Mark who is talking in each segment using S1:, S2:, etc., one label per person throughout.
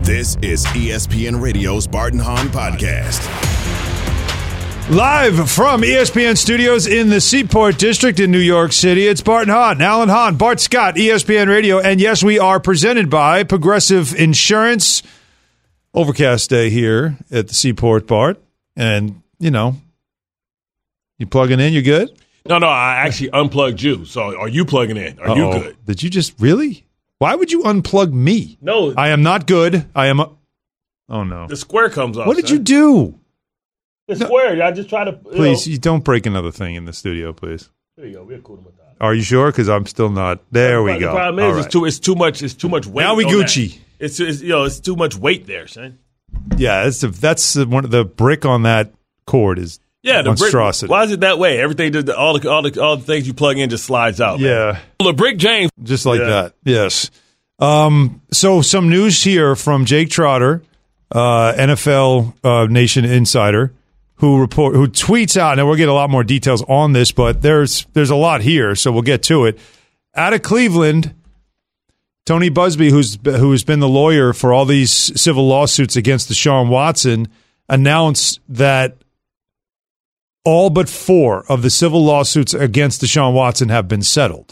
S1: This is ESPN Radio's Bart and Hahn Podcast.
S2: Live from ESPN Studios in the Seaport District in New York City, it's Bart and Hahn, Alan Hahn, Bart Scott, ESPN Radio, and yes, we are presented by Progressive Insurance. Overcast day here at the Seaport, Bart, and, you know, you plugging in, you good?
S3: No, I actually unplugged you, so are you plugging in? Are you good?
S2: Did you just, really? Why would you unplug me?
S3: No.
S2: I am not good. Oh, no.
S3: The square comes off.
S2: What did you do?
S3: The square. I just try to.
S2: Please, you don't break another thing in the studio, please.
S3: There you go. We're cool with that.
S2: Are you sure? Because I'm still not. There we go.
S3: The problem is, it's too much. It's too much weight.
S2: Now we Gucci.
S3: That. It's too much weight there, son.
S2: Yeah, that's one of the brick on that cord is
S3: the
S2: monstrosity.
S3: Brick, why is it that way? Everything, all the things you plug in just slides out.
S2: Yeah,
S3: man. Well, the brick, James,
S2: just like that. Yes. So some news here from Jake Trotter, NFL Nation insider, who tweets out, and we'll get a lot more details on this, but there's a lot here, so we'll get to it. Out of Cleveland, Tony Buzbee, who's been the lawyer for all these civil lawsuits against Deshaun Watson, announced that all but 4 of the civil lawsuits against Deshaun Watson have been settled.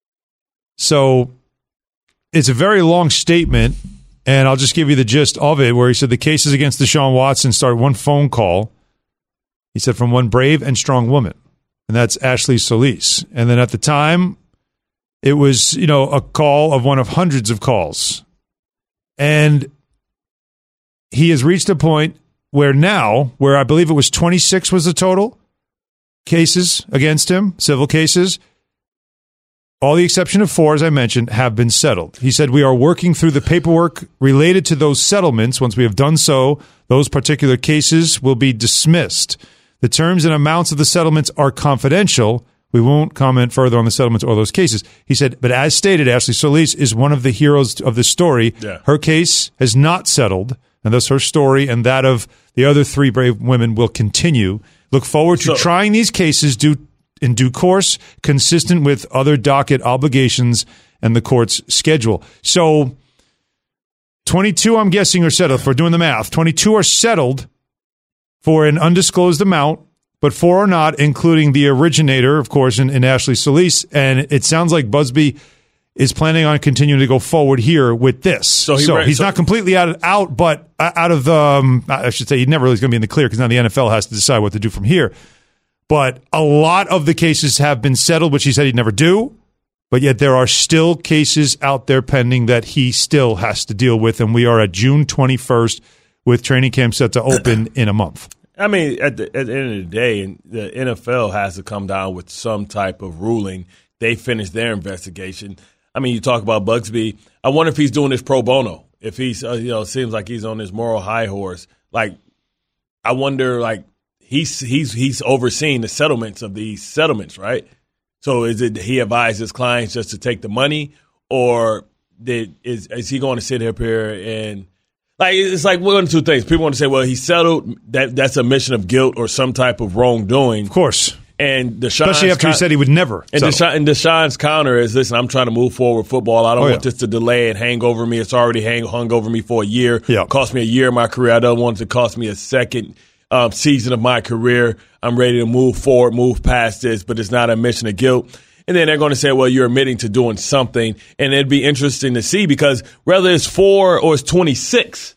S2: So it's a very long statement, and I'll just give you the gist of it, where he said the cases against Deshaun Watson started one phone call. He said from one brave and strong woman, and that's Ashley Solis. And then at the time, it was, a call of one of hundreds of calls. And he has reached a point where I believe it was 26 was the total cases against him, civil cases, all the exception of 4, as I mentioned, have been settled. He said, we are working through the paperwork related to those settlements. Once we have done so, those particular cases will be dismissed. The terms and amounts of the settlements are confidential. We won't comment further on the settlements or those cases. He said, but as stated, Ashley Solis is one of the heroes of this story. Yeah. Her case has not settled, and thus her story and that of the other 3 brave women will continue. Look forward to trying these cases in due course, consistent with other docket obligations and the court's schedule. So 22, I'm guessing, are settled. For doing the math, 22 are settled for an undisclosed amount, but 4 are not, including the originator, of course, in Ashley Solis. And it sounds like Buzbee is planning on continuing to go forward here with this. So he's not completely out, but out of the, I should say, he never really is going to be in the clear because now the NFL has to decide what to do from here. But a lot of the cases have been settled, which he said he'd never do. But yet there are still cases out there pending that he still has to deal with. And we are at June 21st with training camp set to open in a month. I
S3: mean, at the end of the day, the NFL has to come down with some type of ruling. They finished their investigation. I mean, you talk about Buzbee. I wonder if he's doing this pro bono. If he's, seems like he's on his moral high horse. Like, I wonder, like, he's overseeing the settlements of these settlements, right? So is it he advised his clients just to take the money, or is he going to sit up here and it's like one of 2 things. People want to say, well, he settled. That's a admission of guilt or some type of wrongdoing.
S2: Of course.
S3: And
S2: especially after he said he would never.
S3: And Deshaun's counter is, listen, I'm trying to move forward with football. I don't want this to delay and hang over me. It's already hung over me for a year. Yeah. It cost me a year of my career. I don't want it to cost me a second season of my career. I'm ready to move forward, move past this, but it's not a admission of guilt. And then they're going to say, well, you're admitting to doing something. And it'd be interesting to see, because whether it's 4 or it's 26,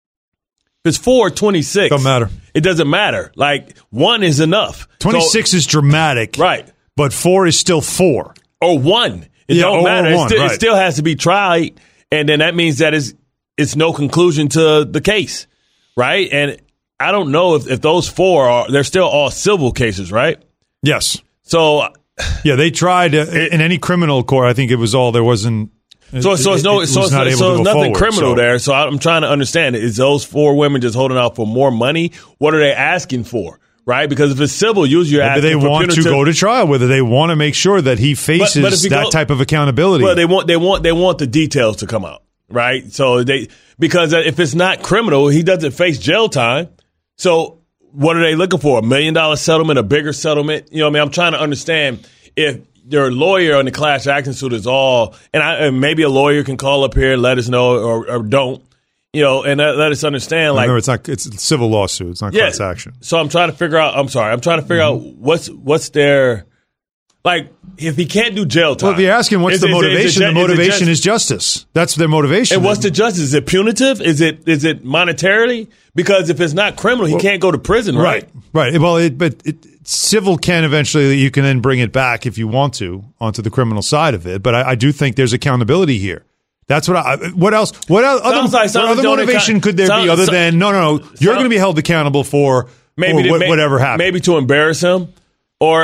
S3: if it's 4 or 26,
S2: don't matter.
S3: It doesn't matter. Like, 1 is enough.
S2: 26 is dramatic.
S3: Right.
S2: But 4 is still 4.
S3: Or 1. It don't matter. It still has to be tried. And then that means that it's no conclusion to the case. Right. And I don't know if those 4 they're still all civil cases, right?
S2: Yes.
S3: So,
S2: yeah, they tried in any criminal court. I think it was all, there wasn't.
S3: So it's nothing criminal there. So I'm trying to understand, is those 4 women just holding out for more money? What are they asking for? Right? Because if it's civil, usually you're asking for
S2: punitive. They want to go to trial, whether they want to make sure that he faces that type of accountability.
S3: Well, they want the details to come out, right? So because if it's not criminal, he doesn't face jail time. So what are they looking for? $1 million settlement, a bigger settlement? You know what I mean? I'm trying to understand if your lawyer on the class action suit is all, and maybe a lawyer can call up here and let us know, or don't. and let us understand. Like,
S2: remember, it's a civil lawsuit. It's not class action.
S3: So I'm trying to figure out. I'm trying to figure out what's their. Like, if he can't do jail time.
S2: Well, if you're asking what's the motivation, the motivation is justice. That's their motivation.
S3: And what's the justice? Is it punitive? Is it monetarily? Because if it's not criminal, he can't go to prison, right?
S2: Right. Well, but civil can eventually, you can then bring it back if you want to onto the criminal side of it. But I do think there's accountability here. That's what what else? What other motivation could there be other than, no, you're going to be held accountable for whatever happened.
S3: Maybe to embarrass him. Or,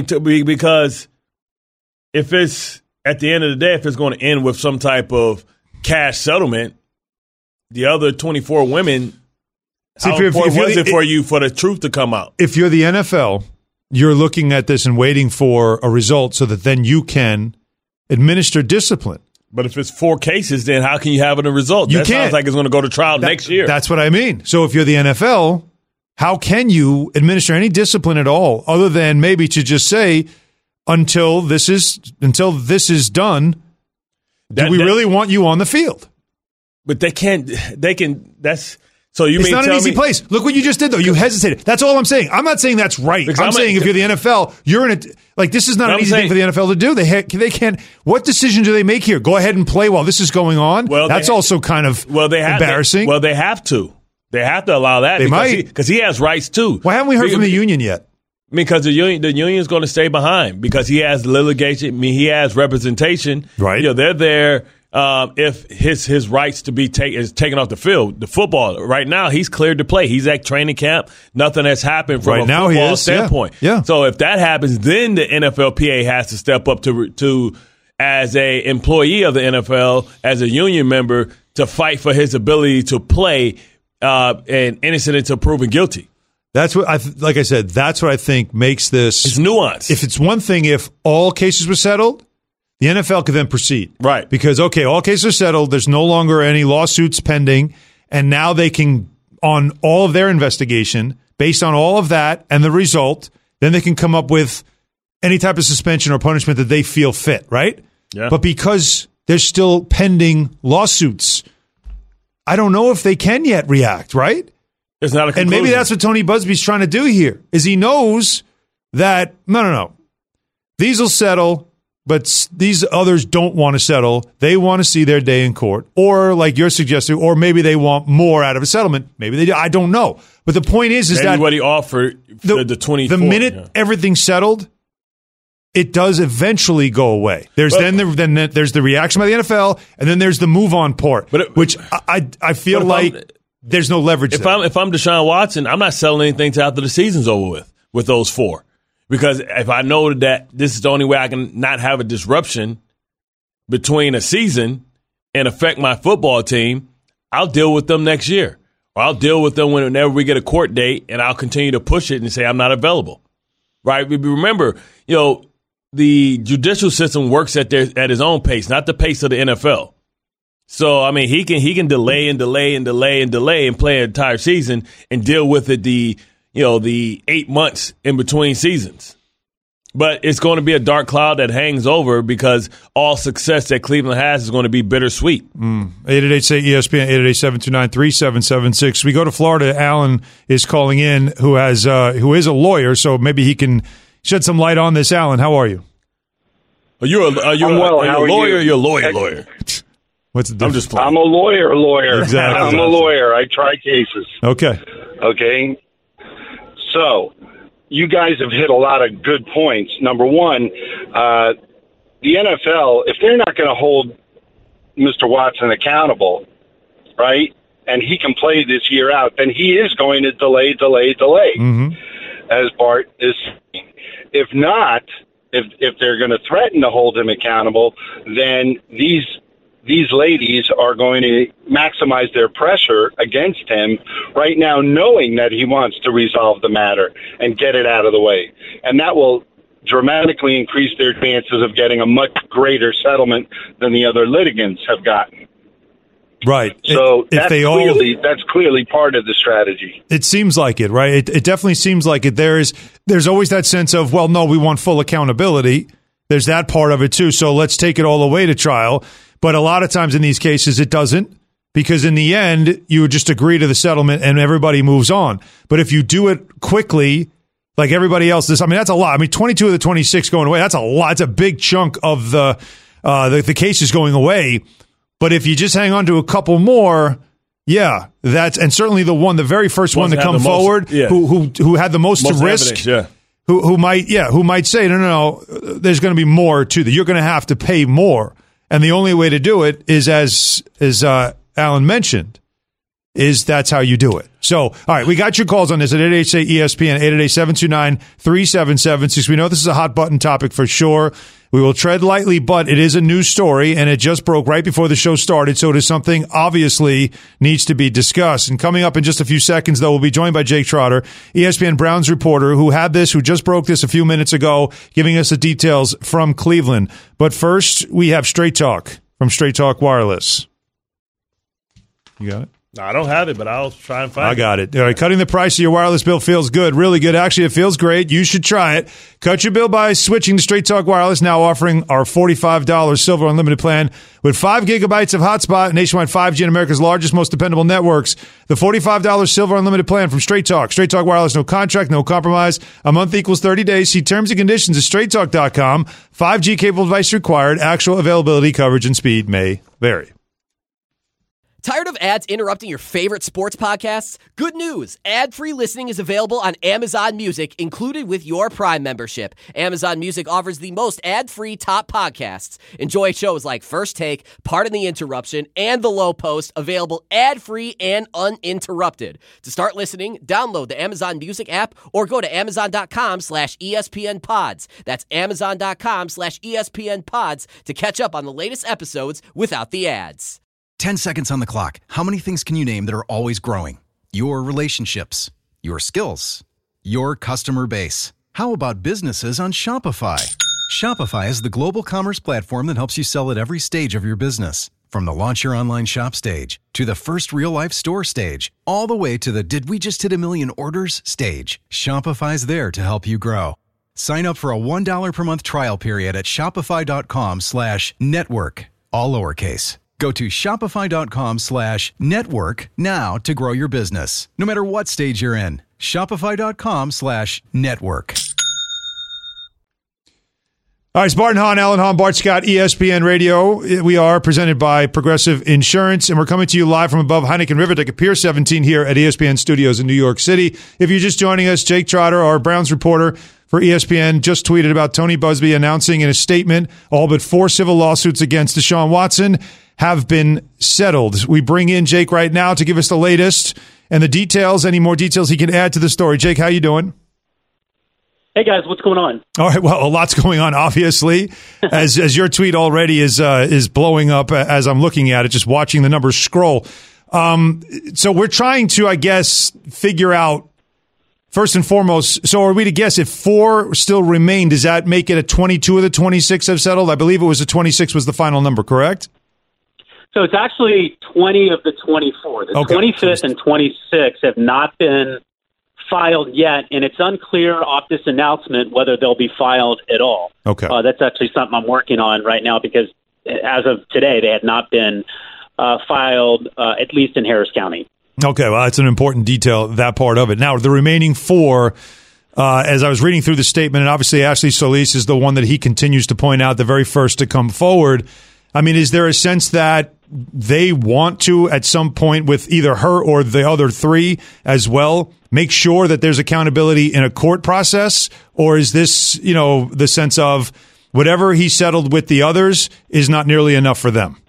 S3: because if it's, at the end of the day, if it's going to end with some type of cash settlement, the other 24 women, how important was it for you for the truth to come out?
S2: If you're the NFL, you're looking at this and waiting for a result so that then you can administer discipline.
S3: But if it's 4 cases, then how can you have a result?
S2: That
S3: sounds like it's going to go to trial next year.
S2: That's what I mean. So if you're the NFL, how can you administer any discipline at all other than maybe to just say, until this is done, do we really want you on the field?
S3: But they can, that's, so you
S2: it's
S3: mean
S2: not an easy place. Look what you just did, though. You hesitated. That's all I'm saying. I'm not saying that's right. I'm saying if you're the NFL, you're in a, this is not an easy thing for the NFL to do. They can't, what decision do they make here? Go ahead and play while this is going on? Well, that's also kind of embarrassing.
S3: They have to. They have to allow that. Because he has rights, too.
S2: Why haven't we heard from the union yet?
S3: Because the union is going to stay behind because he has litigation. He has representation.
S2: Right.
S3: They're there if his rights to be taken off the field. The football, right now, he's cleared to play. He's at training camp. Nothing has happened from a football standpoint.
S2: Yeah.
S3: So if that happens, then the NFLPA has to step up to as a employee of the NFL, as a union member, to fight for his ability to play and innocent until proven guilty.
S2: That's what like I said, that's what I think makes this.
S3: It's nuance.
S2: If it's one thing, if all cases were settled, the NFL could then proceed.
S3: Right.
S2: Because, all cases are settled. There's no longer any lawsuits pending. And now they can, on all of their investigation, based on all of that and the result, then they can come up with any type of suspension or punishment that they feel fit, right?
S3: Yeah.
S2: But because there's still pending lawsuits, I don't know if they can yet react, right?
S3: It's not a conclusion.
S2: And maybe that's what Tony Busby's trying to do here, is he knows that, no. These will settle, but these others don't want to settle. They want to see their day in court. Or, like you're suggesting, or maybe they want more out of a settlement. Maybe they do. I don't know. But the point is that
S3: what he offered the 24.
S2: The minute everything's settled, it does eventually go away. There's then there's the reaction by the NFL, and then there's the move on part, which I feel like there's no leverage.
S3: If I'm Deshaun Watson, I'm not selling anything till after the season's over with those 4, because if I know that this is the only way I can not have a disruption between a season and affect my football team, I'll deal with them next year, or I'll deal with them whenever we get a court date, and I'll continue to push it and say I'm not available. Right? Remember, the judicial system works at his own pace, not the pace of the NFL. So, I mean, he can delay and play an entire season and deal with it the 8 months in between seasons. But it's going to be a dark cloud that hangs over because all success that Cleveland has is going to be bittersweet.
S2: 888-ESPN, 888-729-3776. We go to Florida. Alan is calling in, who is a lawyer, so maybe he can shed some light on this. Alan, how are you?
S3: Are you a lawyer? You're a lawyer.
S2: What's the difference?
S3: I'm just playing.
S4: I'm a lawyer.
S2: Exactly.
S4: I'm a lawyer. I try cases.
S2: Okay.
S4: So, you guys have hit a lot of good points. Number one, the NFL, if they're not going to hold Mr. Watson accountable, right, and he can play this year out, then he is going to delay, as Bart is saying. If not, if they're going to threaten to hold him accountable, then these ladies are going to maximize their pressure against him right now, knowing that he wants to resolve the matter and get it out of the way. And that will dramatically increase their chances of getting a much greater settlement than the other litigants have gotten.
S2: Right.
S4: So that's clearly part of the strategy.
S2: It seems like it, right? It definitely seems like it. There's always that sense of, well, no, we want full accountability. There's that part of it too. So let's take it all the way to trial. But a lot of times in these cases, it doesn't. because in the end, you would just agree to the settlement and everybody moves on. But if you do it quickly, like everybody else, that's a lot. 22 of the 26 going away, that's a lot. It's a big chunk of the cases going away. But if you just hang on to a couple more, yeah, and certainly the very first one to come forward, who had the most to risk,
S3: evidence,
S2: who might say, no, there's going to be more to that. You're going to have to pay more. And the only way to do it is, as Alan mentioned, that's how you do it. So, all right, we got your calls on this at 888-ESPN, 888-729-3776. We know this is a hot button topic for sure. We will tread lightly, but it is a news story, and it just broke right before the show started, so it is something obviously needs to be discussed. And coming up in just a few seconds, though, we'll be joined by Jake Trotter, ESPN Browns reporter, who just broke this a few minutes ago, giving us the details from Cleveland. But first, we have Straight Talk from Straight Talk Wireless. You got it?
S3: I don't have it, but I'll try and find it.
S2: I got it. All right, cutting the price of your wireless bill feels good, really good. Actually, it feels great. You should try it. Cut your bill by switching to Straight Talk Wireless, now offering our $45 Silver Unlimited plan with 5 gigabytes of hotspot, nationwide 5G in America's largest, most dependable networks. The $45 Silver Unlimited plan from Straight Talk. Straight Talk Wireless, no contract, no compromise. A month equals 30 days. See terms and conditions at straighttalk.com. 5G capable device required. Actual availability, coverage, and speed may vary.
S5: Tired of ads interrupting your favorite sports podcasts? Good news! Ad-free listening is available on Amazon Music, included with your Prime membership. Amazon Music offers the most ad-free top podcasts. Enjoy shows like First Take, Pardon the Interruption, and The Low Post, available ad-free and uninterrupted. To start listening, download the Amazon Music app or go to amazon.com/ESPN Pods. That's amazon.com/ESPN Pods to catch up on the latest episodes without the ads.
S6: 10 seconds on the clock. How many things can you name that are always growing? Your relationships, your skills, your customer base. How about businesses on Shopify? Shopify is the global commerce platform that helps you sell at every stage of your business. From the launch your online shop stage, to the first real-life store stage, all the way to the did we just hit a million orders stage. Shopify's there to help you grow. Sign up for a $1 per month trial period at shopify.com/network, all lowercase. Go to shopify.com/network now to grow your business, no matter what stage you're in. Shopify.com/network.
S2: All right, it's Barton Hahn, Alan Hahn, Bart Scott, ESPN Radio. We are presented by Progressive Insurance, and we're coming to you live from above Heineken River Deck at Pier 17 here at ESPN Studios in New York City. If you're just joining us, Jake Trotter, our Browns reporter for ESPN, just tweeted about Tony Busby announcing in a statement all but 4 civil lawsuits against Deshaun Watson have been settled. We bring in Jake right now to give us the latest and the details, any more details he can add to the story. Jake, how you doing?
S7: Hey, guys, what's going on?
S2: All right, well, a lot's going on, obviously, as your tweet already is blowing up as I'm looking at it, just watching the numbers scroll. So we're trying to, I guess, figure out, first and foremost, so are we to guess if 4 still remain, does that make it a 22 of the 26 have settled? I believe it was a 26 was the final number, correct?
S7: So it's actually 20 of the 24. The 25th and 26th have not been filed yet, and it's unclear off this announcement whether they'll be filed at all.
S2: Okay.
S7: That's actually something I'm working on right now because as of today, they had not been filed, at least in Harris County.
S2: Okay, well, that's an important detail, that part of it. Now, the remaining 4, as I was reading through the statement, and obviously Ashley Solis is the one that he continues to point out, the very first to come forward. I mean, is there a sense that they want to, at some point with either her or the other 3 as well, make sure that there's accountability in a court process? Or is this, the sense of whatever he settled with the others is not nearly enough for them?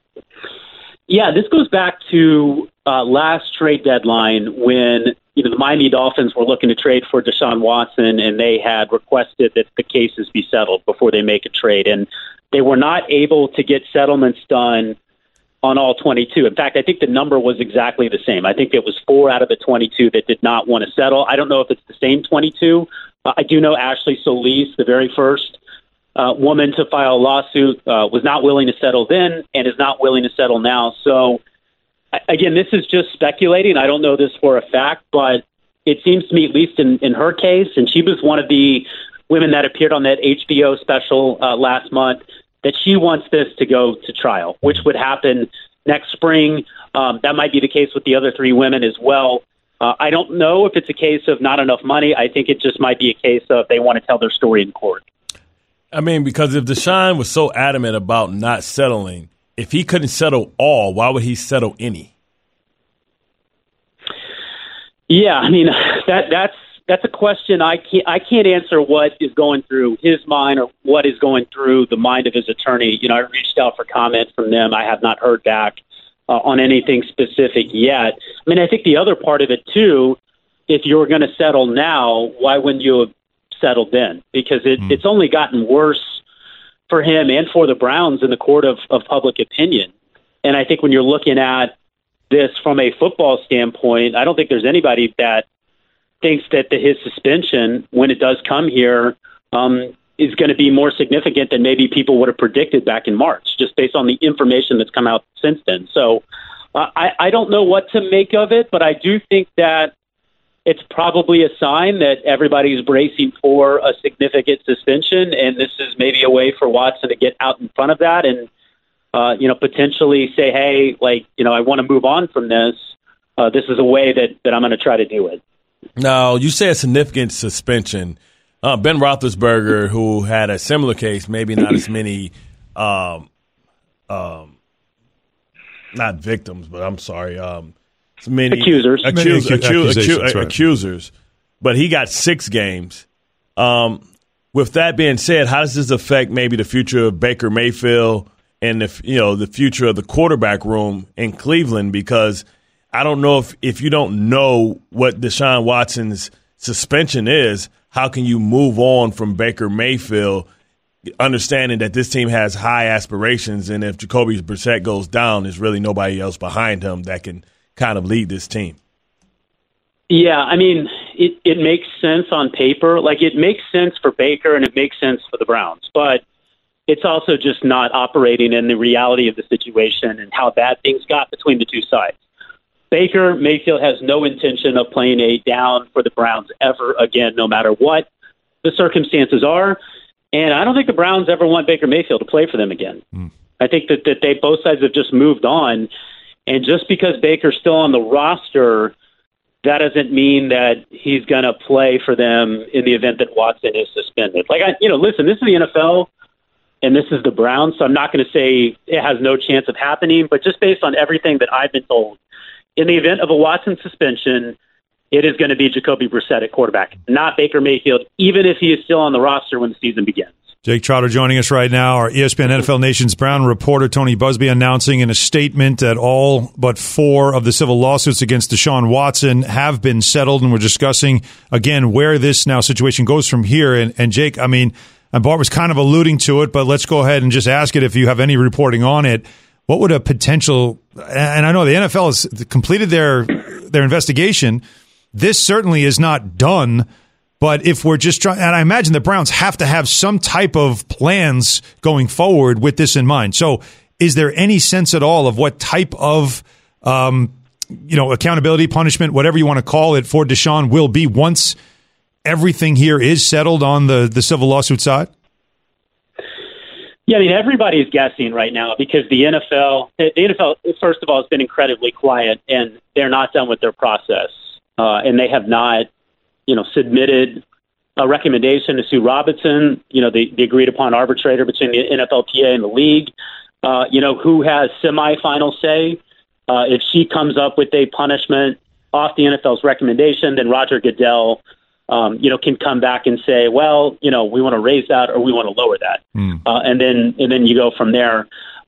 S7: Yeah, this goes back to last trade deadline when the Miami Dolphins were looking to trade for Deshaun Watson, and they had requested that the cases be settled before they make a trade. And they were not able to get settlements done on all 22. In fact, I think the number was exactly the same. I think it was 4 out of the 22 that did not want to settle. I don't know if it's the same 22. I do know Ashley Solis, the very first woman to file a lawsuit, was not willing to settle then and is not willing to settle now. So, again, this is just speculating. I don't know this for a fact, but it seems to me, at least in her case, and she was one of the women that appeared on that HBO special last month, that she wants this to go to trial, which would happen next spring. That might be the case with the other 3 women as well. I don't know if it's a case of not enough money. I think it just might be a case of they want to tell their story in court.
S3: I mean, because if Deshaun was so adamant about not settling, if he couldn't settle all, why would he settle any?
S7: Yeah, I mean, that's a question I can't answer what is going through his mind or what is going through the mind of his attorney. I reached out for comment from them. I have not heard back on anything specific yet. I mean, I think the other part of it, too, if you were going to settle now, why wouldn't you have settled then? Because it's only gotten worse for him and for the Browns in the court of public opinion. And I think when you're looking at this from a football standpoint, I don't think there's anybody that thinks that his suspension, when it does come here, is going to be more significant than maybe people would have predicted back in March, just based on the information that's come out since then. So I don't know what to make of it, but I do think that it's probably a sign that everybody's bracing for a significant suspension, and this is maybe a way for Watson to get out in front of that and, potentially say, hey, I want to move on from this. This is a way that I'm going to try to do it.
S3: Now, you say a significant suspension. Ben Roethlisberger, who had a similar case, maybe not as many, not victims, but I'm sorry, many
S7: accusers.
S3: Accusers. But he got 6 games. With that being said, how does this affect maybe the future of Baker Mayfield and the future of the quarterback room in Cleveland? Because I don't know if you don't know what Deshaun Watson's suspension is, how can you move on from Baker Mayfield, understanding that this team has high aspirations, and if Jacoby Brissett goes down, there's really nobody else behind him that can kind of lead this team?
S7: Yeah, I mean, it makes sense on paper. It makes sense for Baker and it makes sense for the Browns, but it's also just not operating in the reality of the situation and how bad things got between the two sides. Baker Mayfield has no intention of playing a down for the Browns ever again, no matter what the circumstances are. And I don't think the Browns ever want Baker Mayfield to play for them again. I think that they both sides have just moved on. And just because Baker's still on the roster, that doesn't mean that he's going to play for them in the event that Watson is suspended. Listen, this is the NFL and this is the Browns, so I'm not going to say it has no chance of happening, but just based on everything that I've been told, in the event of a Watson suspension, it is going to be Jacoby Brissett at quarterback, not Baker Mayfield, even if he is still on the roster when the season begins.
S2: Jake Trotter joining us right now. Our ESPN NFL Nation's Brown reporter Tony Busby announcing in a statement that all but 4 of the civil lawsuits against Deshaun Watson have been settled, and we're discussing, again, where this now situation goes from here. And Jake, I mean, and Bart was kind of alluding to it, but let's go ahead and just ask it if you have any reporting on it. What would a potential, and I know the NFL has completed their investigation. This certainly is not done, but if we're just trying, and I imagine the Browns have to have some type of plans going forward with this in mind. So is there any sense at all of what type of, accountability, punishment, whatever you want to call it, for Deshaun will be once everything here is settled on the civil lawsuit side?
S7: Yeah, I mean, everybody's guessing right now because the NFL, first of all, has been incredibly quiet, and they're not done with their process. And they have not, submitted a recommendation to Sue Robinson, the agreed-upon arbitrator between the NFLPA and the league, who has semi-final say. If she comes up with a punishment off the NFL's recommendation, then Roger Goodell can come back and say, well, we want to raise that or we want to lower that. And then you go from there.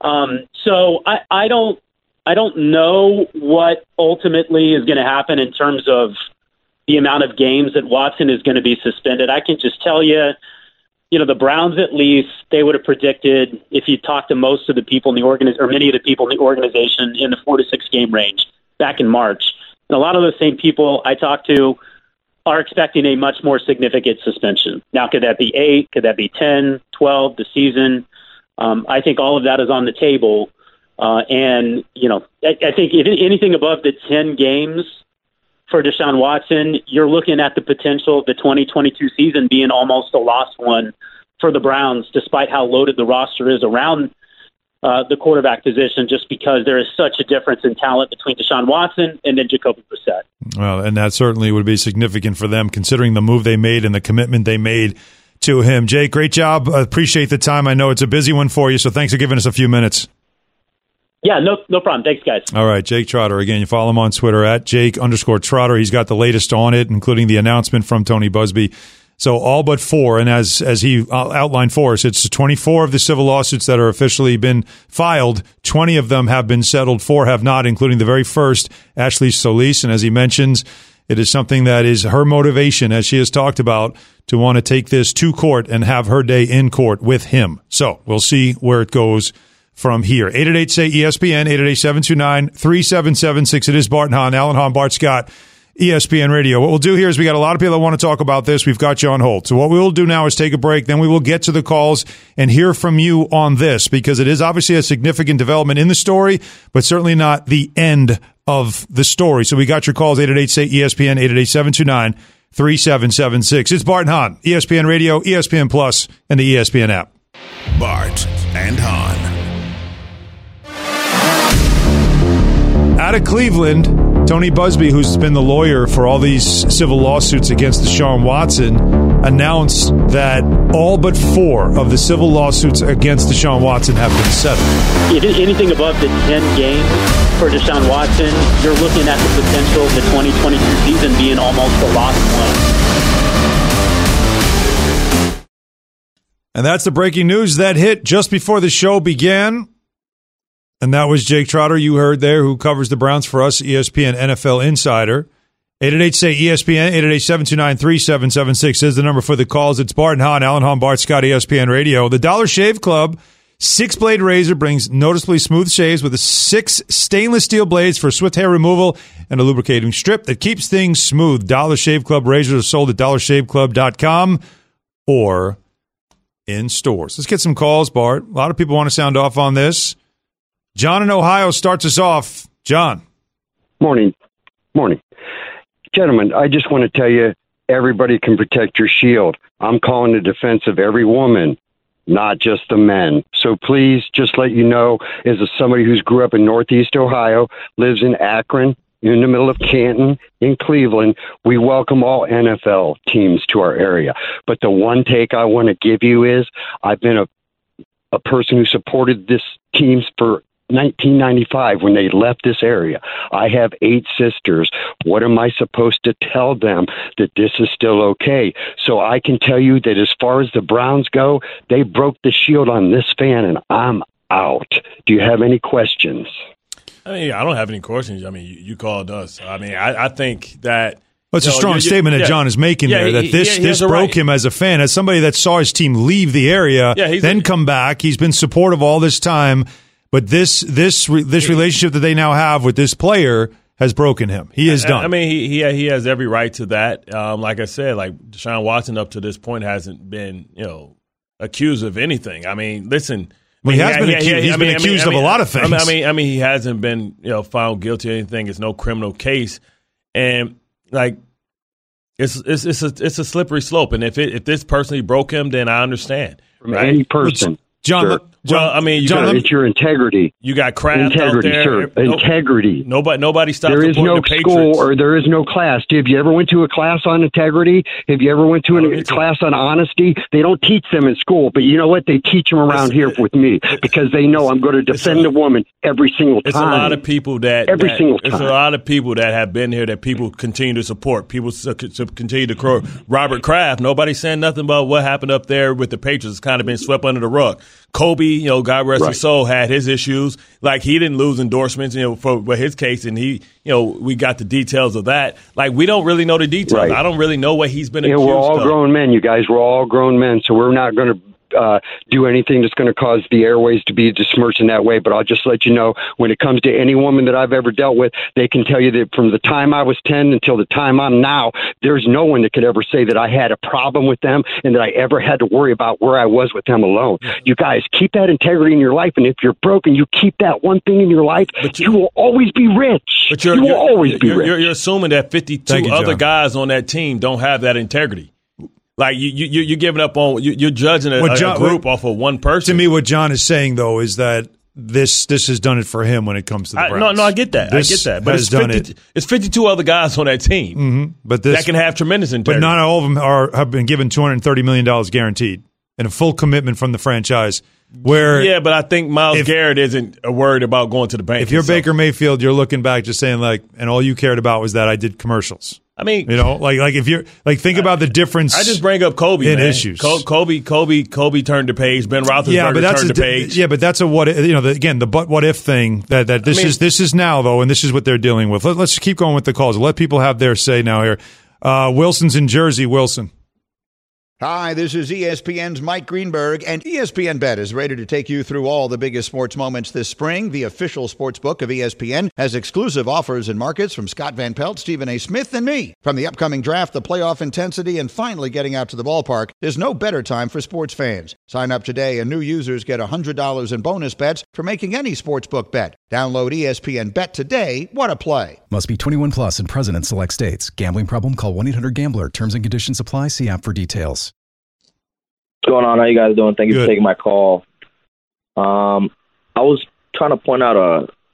S7: So I don't know what ultimately is going to happen in terms of the amount of games that Watson is going to be suspended. I can just tell you, the Browns, at least, they would have predicted, if you talk to most of the people in the or many of the people in the organization, in the 4 to 6 game range back in March. And a lot of those same people I talked to are expecting a much more significant suspension. Now, could that be 8? Could that be 10, 12, the season? I think all of that is on the table. I think if anything above the 10 games for Deshaun Watson, you're looking at the potential of the 2022 season being almost a lost one for the Browns, despite how loaded the roster is around the quarterback position, just because there is such a difference in talent between Deshaun Watson and then Jacoby Brissett.
S2: Well, and that certainly would be significant for them, considering the move they made and the commitment they made to him. Jake, great job. Appreciate the time. I know it's a busy one for you, so thanks for giving us a few minutes.
S7: Yeah, no problem. Thanks, guys.
S2: All right, Jake Trotter. Again, you follow him on Twitter at Jake_Trotter. He's got the latest on it, including the announcement from Tony Buzbee. So all but 4, and as he outlined for us, it's 24 of the civil lawsuits that are officially been filed. 20 of them have been settled, 4 have not, including the very first, Ashley Solis. And as he mentions, it is something that is her motivation, as she has talked about, to want to take this to court and have her day in court with him. So we'll see where it goes from here. 888-SAY-ESPN, 888-729-3776. It is Bart and Hahn, Alan Hahn, Bart Scott, ESPN Radio. What we'll do here is we got a lot of people that want to talk about this. We've got you on hold. So what we will do now is take a break. Then we will get to the calls and hear from you on this, because it is obviously a significant development in the story, but certainly not the end of the story. So we got your calls, 888-SAY-ESPN, 888-729-3776. It's Bart and Hahn, ESPN Radio, ESPN Plus, and the ESPN app.
S1: Bart and Hahn.
S2: Out of Cleveland, Tony Buzbee, who's been the lawyer for all these civil lawsuits against Deshaun Watson, announced that all but 4 of the civil lawsuits against Deshaun Watson have been settled.
S7: Anything above the 10 games for Deshaun Watson, you're looking at the potential of the 2022 season being almost a lost one.
S2: And that's the breaking news that hit just before the show began. And that was Jake Trotter, you heard there, who covers the Browns for us, ESPN NFL Insider. 888-SAY-ESPN, 888-729-3776 is the number for the calls. It's Bart and Hahn, Alan Hahn, Bart Scott, ESPN Radio. The Dollar Shave Club 6-blade razor brings noticeably smooth shaves with 6 stainless steel blades for swift hair removal and a lubricating strip that keeps things smooth. Dollar Shave Club razors are sold at dollarshaveclub.com or in stores. Let's get some calls, Bart. A lot of people want to sound off on this. John in Ohio starts us off. John.
S8: Morning. Gentlemen, I just want to tell you, everybody can protect your shield. I'm calling the defense of every woman, not just the men. So please, just let you know, as somebody who's grew up in Northeast Ohio, lives in Akron, in the middle of Canton, in Cleveland, we welcome all NFL teams to our area. But the one take I want to give you is, I've been a person who supported this teams for 1995 when they left this area. I have 8 sisters. What am I supposed to tell them that this is still okay? So I can tell you that as far as the Browns go, they broke the shield on this fan, and I'm out. Do you have any questions?
S3: I mean, I don't have any questions. I mean, you called us. I mean, I think that.
S2: Well, it's a strong statement that John is making there, that this broke him as a fan, as somebody that saw his team leave the area, then come back. He's been supportive all this time. But this relationship that they now have with this player has broken him. He is done.
S3: I mean, he has every right to that. Like I said, like Deshaun Watson up to this point hasn't been accused of anything. I mean, listen.
S2: Well, he's been accused of a lot of things.
S3: I mean, he hasn't been found guilty of anything. It's no criminal case, and like it's a slippery slope. And if this personally broke him, then I understand.
S8: From any person.
S2: John,
S3: I mean,
S8: it's your integrity.
S3: You got Kraft out there.
S8: Sir. Integrity.
S3: Nobody stops.
S8: There is no school or there is no class. Have you ever went to a class on integrity? Have you ever went to a class on honesty? They don't teach them in school, but you know what? They teach them around here with me because they know I'm going to defend a woman every single time.
S3: It's a lot of people that
S8: single time.
S3: It's a lot of people that have been here that people continue to support. People continue to quote Robert Kraft. Nobody's saying nothing about what happened up there with the Patriots. It's kind of been swept under the rug. Kobe, God rest his soul, had his issues. Like, he didn't lose endorsements, for his case, and he, we got the details of that. Like, we don't really know the details.
S8: Right.
S3: I don't really know what he's been accused of.
S8: We're all grown men, you guys. We're all grown men, so we're not going to do anything that's going to cause the airways to be besmirched in that way. But I'll just let you know, when it comes to any woman that I've ever dealt with, they can tell you that from the time I was 10 until the time I'm now, there's no one that could ever say that I had a problem with them and that I ever had to worry about where I was with them alone. You guys, keep that integrity in your life, and if you're broken, you keep that one thing in your life, you will always be rich.
S3: But
S8: you will always be rich.
S3: You're assuming that 52 other guys on that team don't have that integrity. Like, you're giving up on you're judging a group off of one person.
S2: To me, what John is saying, though, is that this has done it for him when it comes to the Browns.
S3: I get that. I get that. But it's 52 other guys on that team
S2: but
S3: that can have tremendous integrity.
S2: But not all of them have been given $230 million guaranteed and a full commitment from the franchise. But
S3: I think Myles Garrett isn't worried about going to the bank.
S2: If you're Baker Mayfield, you're looking back just saying and all you cared about was that I did commercials.
S3: I mean,
S2: if you're think about the difference.
S3: I just bring up Kobe
S2: in issues.
S3: Kobe turned the page. Ben Roethlisberger turned the page.
S2: Yeah, but that's a what the what if thing that this is now though, and this is what they're dealing with. Let's keep going with the calls. Let people have their say now here. Wilson's in Jersey. Wilson.
S9: Hi, this is ESPN's Mike Greenberg, and ESPN Bet is ready to take you through all the biggest sports moments this spring. The official sports book of ESPN has exclusive offers and markets from Scott Van Pelt, Stephen A. Smith, and me. From the upcoming draft, the playoff intensity, and finally getting out to the ballpark, there's no better time for sports fans. Sign up today, and new users get $100 in bonus bets for making any sportsbook bet. Download ESPN Bet today. What a play.
S6: Must be 21 plus and present in select states. Gambling problem? Call 1-800-GAMBLER. Terms and conditions apply. See app for details.
S10: What's going on? How you guys doing? Thank you for taking my call. I was trying to point out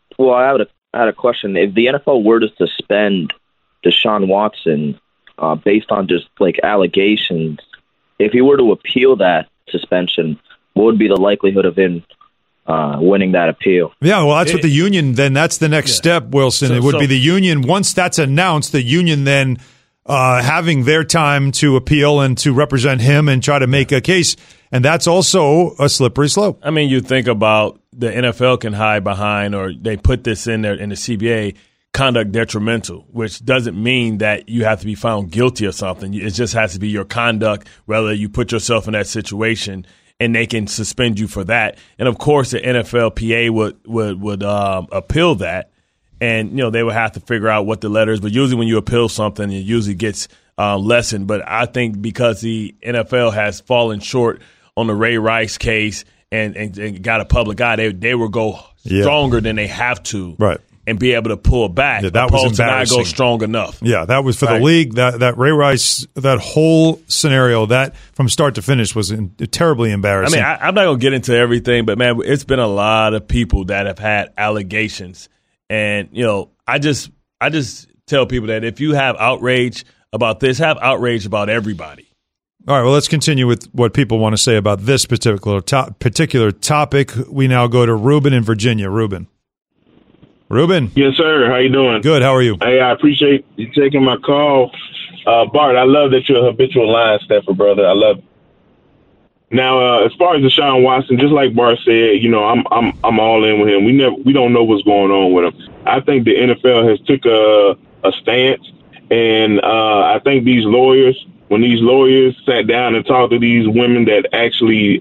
S10: I had a question. If the NFL were to suspend Deshaun Watson based on just allegations, if he were to appeal that suspension, what would be the likelihood of him winning that appeal?
S2: Yeah, well, that's what the union. Then that's the next step, Wilson. It would be the union. Once that's announced, the union then having their time to appeal and to represent him and try to make a case. And that's also a slippery slope.
S3: I mean, you think about the NFL can hide behind, or they put this in there in the CBA, conduct detrimental, which doesn't mean that you have to be found guilty of something. It just has to be your conduct, whether you put yourself in that situation, and they can suspend you for that. And, of course, the NFLPA would appeal that. And, they would have to figure out what the letter is. But usually when you appeal something, it usually gets lessened. But I think because the NFL has fallen short on the Ray Rice case and got a public eye, they will go stronger than they have to.
S2: Right.
S3: And be able to pull back.
S2: Yeah, that was embarrassing.
S3: To not go strong enough.
S2: Yeah, that was for the league. That Ray Rice, that whole scenario, that from start to finish was terribly embarrassing.
S3: I mean, I'm not going to get into everything, but, man, it's been a lot of people that have had allegations. And, I just tell people that if you have outrage about this, have outrage about everybody.
S2: All right, well, let's continue with what people want to say about this particular topic. We now go to Ruben in Virginia. Ruben.
S11: Yes, sir. How you doing?
S2: Good. How are you?
S11: Hey, I appreciate you taking my call. Bart, I love that you're a habitual line stepper, brother. I love it. Now, as far as Deshaun Watson, just like Bart said, I'm all in with him. We don't know what's going on with him. I think the NFL has took a stance, and I think when these lawyers sat down and talked to these women that actually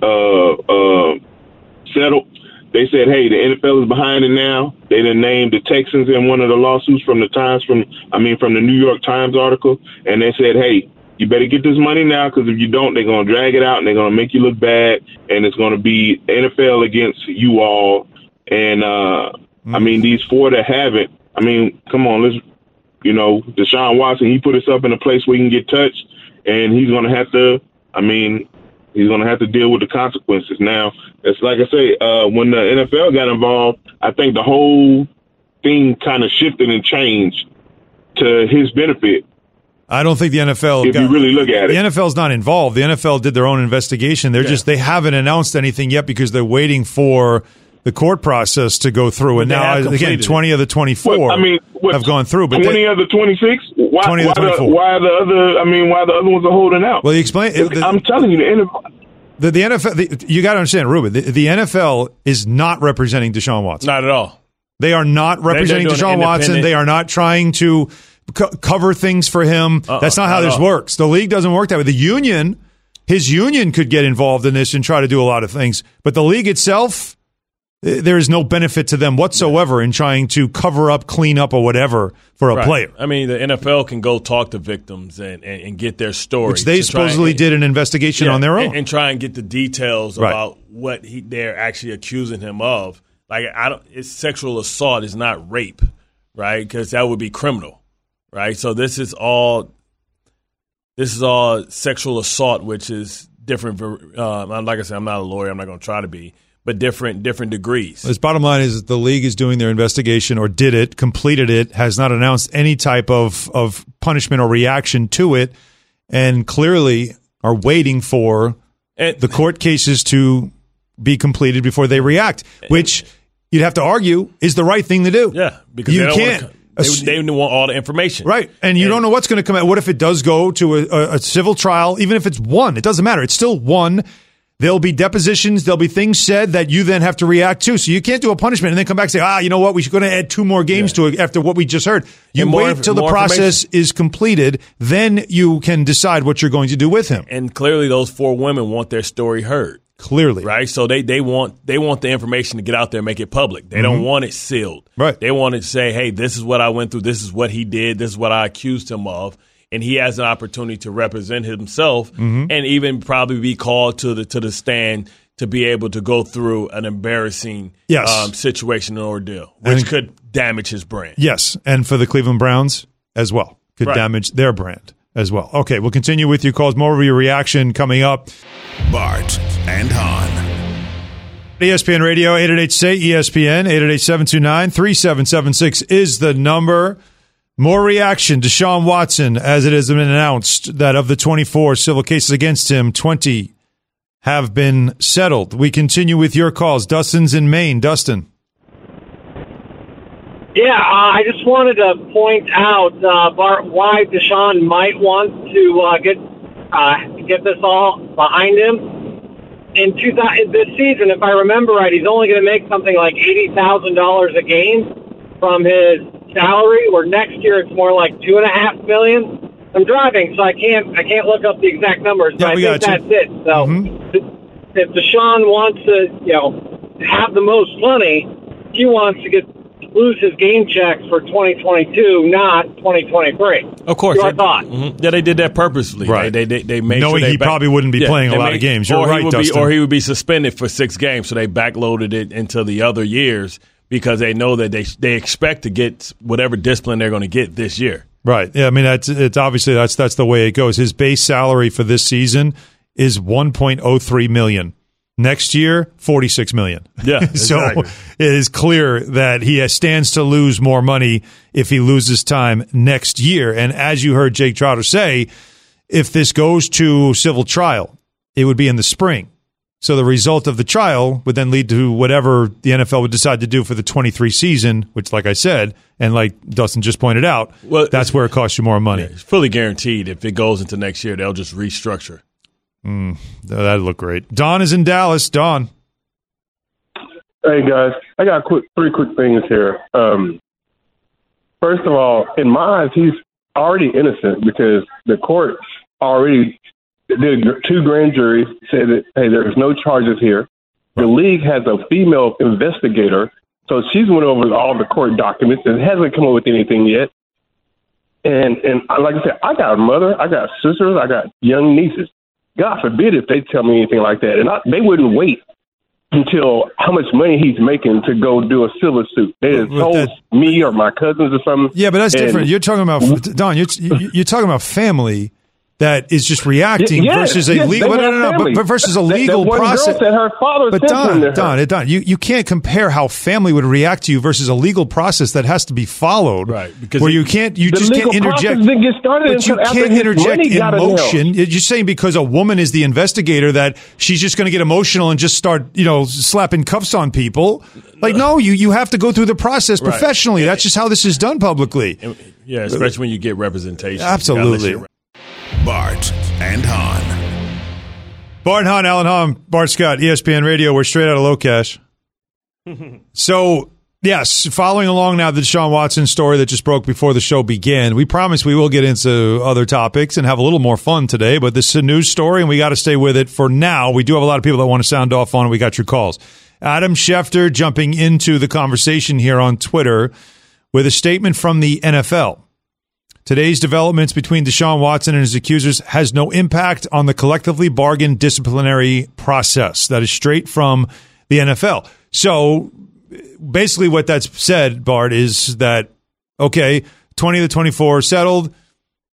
S11: settled, they said, "Hey, the NFL is behind it now." They done named the Texans in one of the lawsuits from the New York Times article, and they said, "Hey, you better get this money now, because if you don't, they're going to drag it out and they're going to make you look bad, and it's going to be NFL against you all." And, these four that haven't, come on, Deshaun Watson, he put himself in a place where he can get touched, and he's going to have to, he's going to have to deal with the consequences. Now, it's like I say, when the NFL got involved, I think the whole thing kind of shifted and changed to his benefit.
S2: I don't think the NFL.
S11: If you really look at it,
S2: the NFL's not involved. The NFL did their own investigation. They haven't announced anything yet because they're waiting for the court process to go through. And now, again, 20 of the 24 have gone through. But
S11: 20 of the 26?
S2: 20 of the 24.
S11: Why the other ones are holding out?
S2: Well, you explain.
S11: I'm telling you,
S2: the NFL. You got to understand, Ruben. The NFL is not representing Deshaun Watson.
S3: Not at all.
S2: They are not representing Deshaun Watson. They are not trying to cover things for him. That's not how this works. The league doesn't work that way. The union, his union could get involved in this and try to do a lot of things. But the league itself, there is no benefit to them whatsoever in trying to cover up, clean up, or whatever for a player.
S3: The NFL can go talk to victims and get their story.
S2: Which they supposedly did an investigation on their own.
S3: And try and get the details about what they're actually accusing him of. It's sexual assault is not rape, right? Because that would be criminal. Right, so this is all sexual assault, which is different. Like I said, I'm not a lawyer. I'm not going to try to be, but different degrees.
S2: His bottom line is the league is doing their investigation, or did it, completed it, has not announced any type of punishment or reaction to it, and clearly are waiting for the court cases to be completed before they react, which you'd have to argue is the right thing to do.
S3: Yeah, because
S2: you
S3: they
S2: can't.
S3: They want all the information.
S2: Right. And you don't know what's going to come out. What if it does go to a civil trial, even if it's one? It doesn't matter. It's still one. There'll be depositions. There'll be things said that you then have to react to. So you can't do a punishment and then come back and say, you know what? We're going to add 2 more games to it after what we just heard. You wait till the process is completed. Then you can decide what you're going to do with him.
S3: And clearly those 4 women want their story heard.
S2: Clearly.
S3: Right? So they want the information to get out there and make it public. They don't want it sealed.
S2: Right.
S3: They want to say, hey, this is what I went through. This is what he did. This is what I accused him of. And he has an opportunity to represent himself and even probably be called to the stand to be able to go through an embarrassing situation and ordeal, which could damage his brand.
S2: Yes. And for the Cleveland Browns as well. Could damage their brand as well. Okay, we'll continue with your calls. More of your reaction coming up.
S1: Bart and Hahn.
S2: ESPN Radio, 888-SAY-ESPN, 888-729-3776 is the number. More reaction to Deshaun Watson, as it has been announced that of the 24 civil cases against him, 20 have been settled. We continue with your calls. Dustin's in Maine. Dustin.
S12: Yeah, I just wanted to point out, Bart, why Deshaun might want to get this all behind him. This season, if I remember right, he's only going to make something like $80,000 a game from his salary, where next year it's more like $2.5 million. I'm driving, so I can't look up the exact numbers, but I think that's it. So if Deshaun wants to, have the most money, he wants to lose his game checks for 2022, not 2023.
S3: Of course,
S12: your thought.
S3: Yeah, they did that purposely.
S2: Right.
S3: They made
S2: knowing
S3: sure
S2: he probably wouldn't be playing a lot of games. You're right, Dustin.
S3: Or he would be suspended for 6 games, so they backloaded it into the other years because they know that they expect to get whatever discipline they're going to get this year.
S2: Right. Yeah. I mean, it's obviously that's the way it goes. His base salary for this season is $1.03 million. Next year, $46 million.
S3: Yeah.
S2: So
S3: exactly.
S2: It is clear that he stands to lose more money if he loses time next year. And as you heard Jake Trotter say, if this goes to civil trial, it would be in the spring. So the result of the trial would then lead to whatever the NFL would decide to do for the 23 season, which, like I said, and like Dustin just pointed out, that's where it costs you more money.
S3: Yeah, it's fully guaranteed if it goes into next year, they'll just restructure.
S2: That'd look great. Don is in Dallas. Don.
S13: Hey, guys. I got 3 quick things here. First of all, in my eyes, he's already innocent because the courts already did 2 grand juries, said that, hey, there's no charges here. The league has a female investigator, so she's went over all the court documents and hasn't come up with anything yet. And like I said, I got a mother, I got sisters, I got young nieces. God forbid if they tell me anything like that. And they wouldn't wait until how much money he's making to go do a civil suit. They just told me or my cousins or something.
S2: Yeah, but that's different. You're talking about, Don, you're talking about family that is just reacting versus a legal. But versus a legal process.
S13: Girl said her father
S2: but Don, you can't compare how family would react to you versus a legal process that has to be followed.
S3: Right. Because
S2: where you just can't interject.
S13: Didn't get started
S2: but you can't interject emotion. You're just saying because a woman is the investigator that she's just going to get emotional and just start, slapping cuffs on people. Like, no, you have to go through the process professionally. That's just how this is done publicly.
S3: Yeah, especially when you get representation.
S2: Absolutely.
S1: Bart and Hahn.
S2: Bart and Hahn, Alan Hahn, Bart Scott, ESPN Radio. We're straight out of Low Cash. So, yes, following along now the Deshaun Watson story that just broke before the show began, we promise we will get into other topics and have a little more fun today, but this is a news story and we got to stay with it for now. We do have a lot of people that want to sound off on it. We got your calls. Adam Schefter jumping into the conversation here on Twitter with a statement from the NFL. Today's developments between Deshaun Watson and his accusers has no impact on the collectively bargained disciplinary process. That is straight from the NFL. So basically what that's said, Bart, is that, okay, 20 of the 24 settled.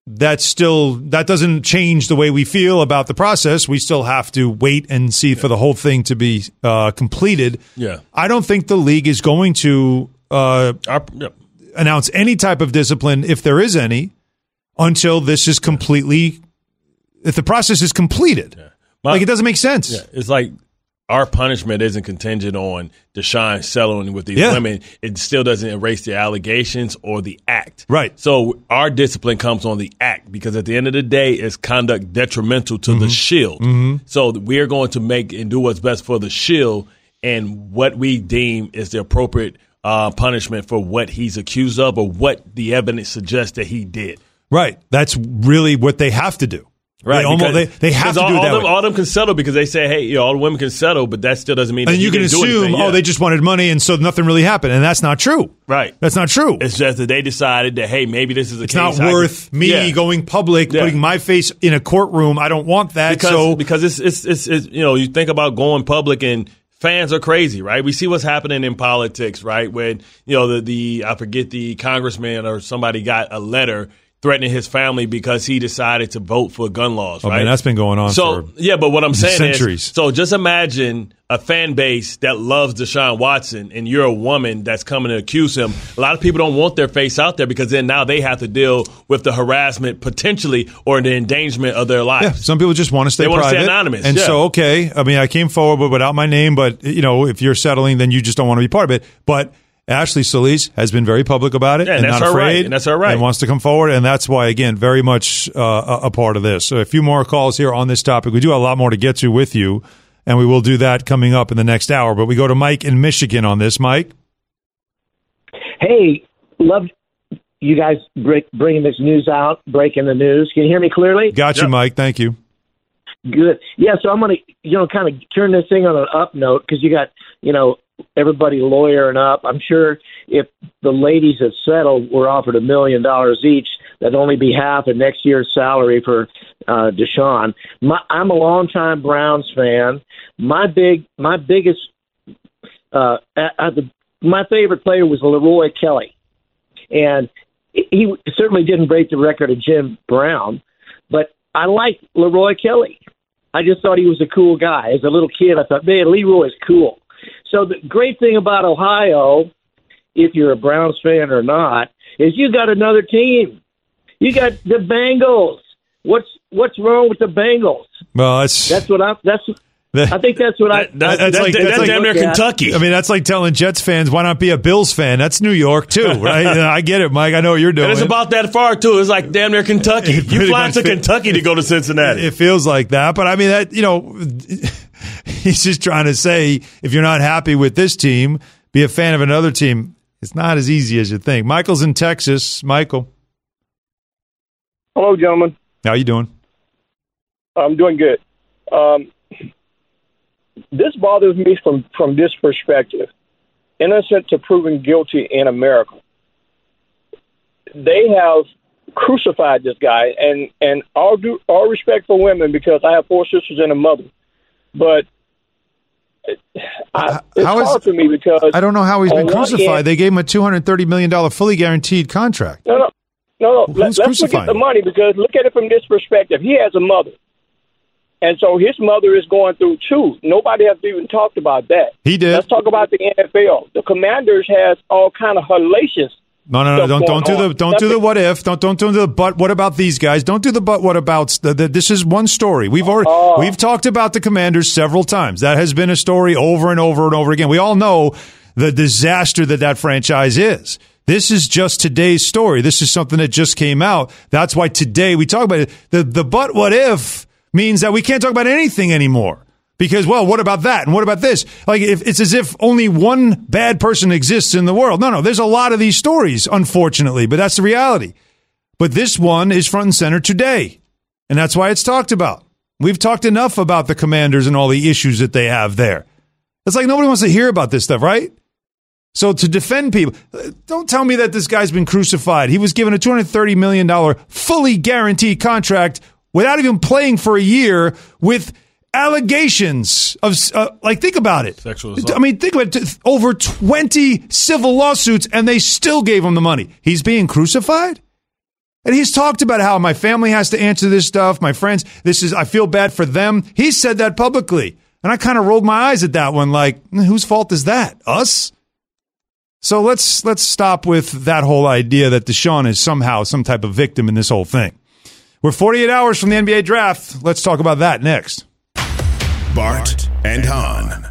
S2: that doesn't change the way we feel about the process. We still have to wait and see for the whole thing to be completed.
S3: Yeah.
S2: I don't think the league is going to announce any type of discipline, if there is any, until this is completely, if the process is completed.
S3: Yeah.
S2: It doesn't make sense.
S3: Yeah. It's like our punishment isn't contingent on Deshaun settling with these women. It still doesn't erase the allegations or the act.
S2: Right.
S3: So our discipline comes on the act because at the end of the day, it's conduct detrimental to the Shield. So we're going to make and do what's best for the Shield and what we deem is the appropriate punishment for what he's accused of or what the evidence suggests that he did.
S2: Right. That's really what they have to do.
S3: Right,
S2: they have to do that.
S3: All them can settle because they say, hey, all the women can settle, but that still doesn't mean that
S2: and you can assume, they just wanted money, and so nothing really happened, and that's not true.
S3: Right,
S2: that's not true.
S3: It's just that they decided that, hey, maybe this is
S2: it's not worth me going public, putting my face in a courtroom. I don't want that.
S3: Because it's you think about going public and. Fans are crazy, right? We see what's happening in politics, right? When I forget the congressman or somebody got a letter threatening his family because he decided to vote for gun laws, right?
S2: Man, that's been going on for
S3: but what I'm saying
S2: centuries.
S3: So just imagine a fan base that loves Deshaun Watson and you're a woman that's coming to accuse him. A lot of people don't want their face out there because then now they have to deal with the harassment potentially or the endangerment of their lives.
S2: Yeah, some people just want to stay
S3: private. They want to stay
S2: anonymous.
S3: And
S2: so, I came forward without my name, but, if you're settling, then you just don't want to be part of it. But Ashley Solis has been very public about it and
S3: that's
S2: not
S3: her
S2: afraid.
S3: Right. And that's her right.
S2: And wants to come forward, and that's why, again, very much a part of this. So a few more calls here on this topic. We do have a lot more to get to with you, and we will do that coming up in the next hour. But we go to Mike in Michigan on this. Mike?
S14: Hey, love you guys bringing this news out, breaking the news. Can you hear me clearly?
S2: Got you, Mike. Thank you.
S14: Good. Yeah, so I'm going to, kind of turn this thing on an up note because you got, everybody lawyering up. I'm sure if the ladies that settled were offered $1 million each, that'd only be half of next year's salary for Deshaun. I'm a longtime Browns fan. My favorite player was Leroy Kelly, and he certainly didn't break the record of Jim Brown, but I liked Leroy Kelly. I just thought he was a cool guy. As a little kid, I thought, man, Leroy's cool. So the great thing about Ohio, if you're a Browns fan or not, is you got another team. You got the Bengals. What's wrong with the Bengals?
S2: Well,
S14: I think that's what
S3: that's like damn near Kentucky.
S2: I mean, that's like telling Jets fans, why not be a Bills fan? That's New York too, right? I get it, Mike. I know what you're doing.
S3: And it's about that far too. It's like damn near Kentucky. You fly to Kentucky to go to Cincinnati.
S2: It feels like that, but I mean that he's just trying to say if you're not happy with this team, be a fan of another team. It's not as easy as you think. Michael's in Texas. Michael.
S15: Hello, gentlemen.
S2: How you doing?
S15: I'm doing good. This bothers me from this perspective. Innocent to proven guilty in America. They have crucified this guy, and all respect for women because I have 4 sisters and a mother. But it's hard for me because
S2: I don't know how he's been crucified. They gave him a $230 million fully guaranteed contract.
S15: No. Let's look at the money because look at it from this perspective. He has a mother. And so his mother is going through too. Nobody has even talked about that.
S2: He did.
S15: Let's talk about the NFL. The Commanders has all kind of hellacious.
S2: No. Don't do the what if. Don't do the but. What about these guys? Don't do the but. What about? This is one story. We've talked about the Commanders several times. That has been a story over and over and over again. We all know the disaster that franchise is. This is just today's story. This is something that just came out. That's why today we talk about it. The but what if means that we can't talk about anything anymore because, well, what about that? And what about this? Like, if it's as if only one bad person exists in the world. No, there's a lot of these stories, unfortunately, but that's the reality. But this one is front and center today, and that's why it's talked about. We've talked enough about the Commanders and all the issues that they have there. It's like nobody wants to hear about this stuff, right? So to defend people, don't tell me that this guy's been crucified. He was given a $230 million fully guaranteed contract without even playing for a year with allegations of, think about it.
S3: Sexual assault.
S2: I mean, think about it. Over 20 civil lawsuits, and they still gave him the money. He's being crucified? And he's talked about how my family has to answer this stuff, my friends, I feel bad for them. He said that publicly. And I kind of rolled my eyes at that one like, whose fault is that? Us? So let's stop with that whole idea that Deshaun is somehow some type of victim in this whole thing. We're 48 hours from the NBA draft. Let's talk about that next.
S1: Bart and Hahn.